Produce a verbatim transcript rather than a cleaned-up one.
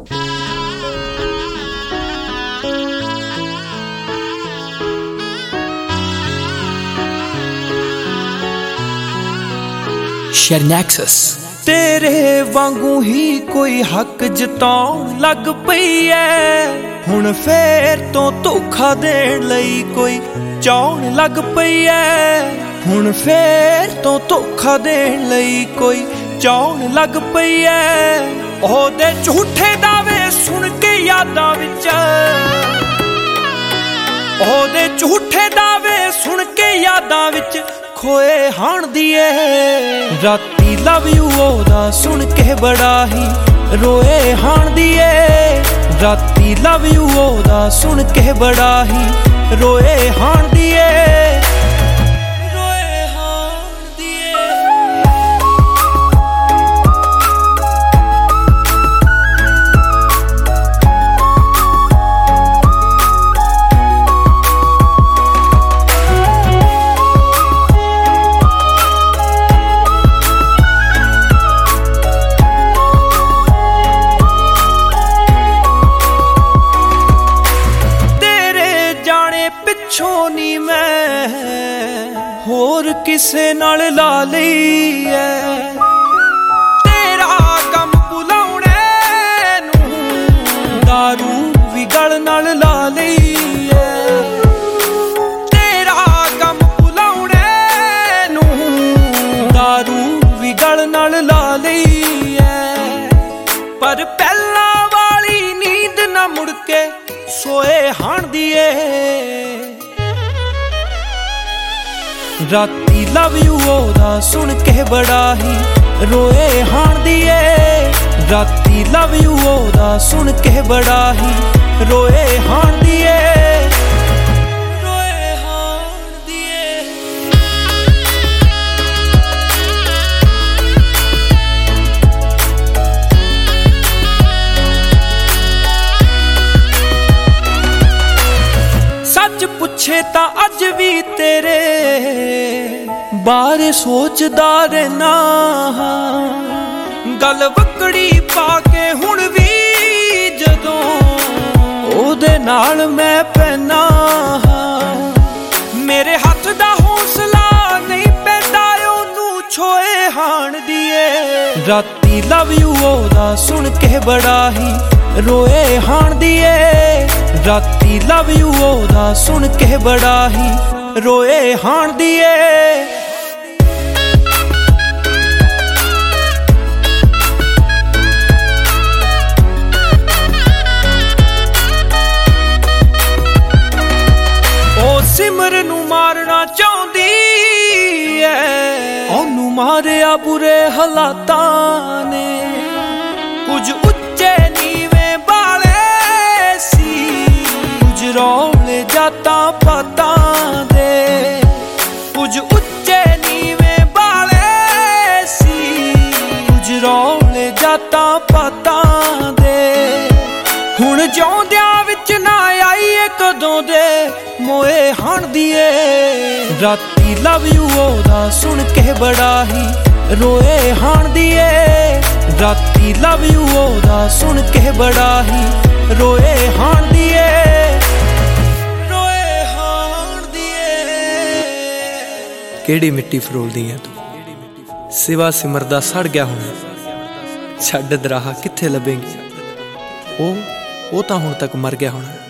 Shernaxus तेरे वांगू ही कोई हक जताउण लग पई ऐ हुण फेर तो धोखा देण लई कोई चाउण लग पई ऐ हुण फेर तो धोखा देण लई कोई चाउण लग पई ऐ ओहदे झूठे दावे सुन के यादां विच ओहदे झूठे दावे सुन के यादां विच खोए हाण दिए राती लव यू ओदा सुन के बड़ा ही रोए हाण दिए राती लव यू ओदा सुन के बड़ा ही रोए हाण दिए रोए हाण दिए पिछों नी मैं होर किसे नाल ला लई ऐ तेरा गम भुलाउणे नूं दारू भी गल नाल ला लई ऐ तेरा गम भुलाउणे नूं दारू भी गल नाल ला लई ऐ पर पहला वाली नींद ना मुड़ के सोए हाण दिए राती लव यू ओदा सुन के बड़ा ही रोए हाण दिए राती लव यू ओदा सुन के बड़ा ही रोए हाण दिए रोए हाण दिए सच पुछे ता अज भी तेरे बारे सोचदा रहना गल वकड़ी पाके हुण भी जदों ओदे नाल मैं पैना मेरे हथ दा हौसला नहीं पैंदा ओनू छोए हाण दिए राती लव यू ओदा सुन के बड़ा ही रोए हाण दिए राती लव यू ओदा सुन के बड़ा ही रोए हाण दिए सिमर नू मारना चाहती है ओनू मारिया बुरे हालातां ने कुछ उच्चे नीवे बाले सी कुछ रौले जाता पातां दे कुछ उच्चे नीवे बाले सी कुछ रौले जाता पातां दे हुण जिउंदियां विच ना आईए कदों दे मोए हाण दिए राती लव यू ओदा सुन के बड़ा ही रोए हाण दिए राती लव यू ओदा सुन के बड़ा ही रोए हाण दिए रोए हाण दिए केड़ी मिट्टी फरोलदी है तू सिवा सिमर दा सड़ गया हुण छड्ड दराहा कित्थे लभेंगी ओ ओ तां हुण तक मर गया होना।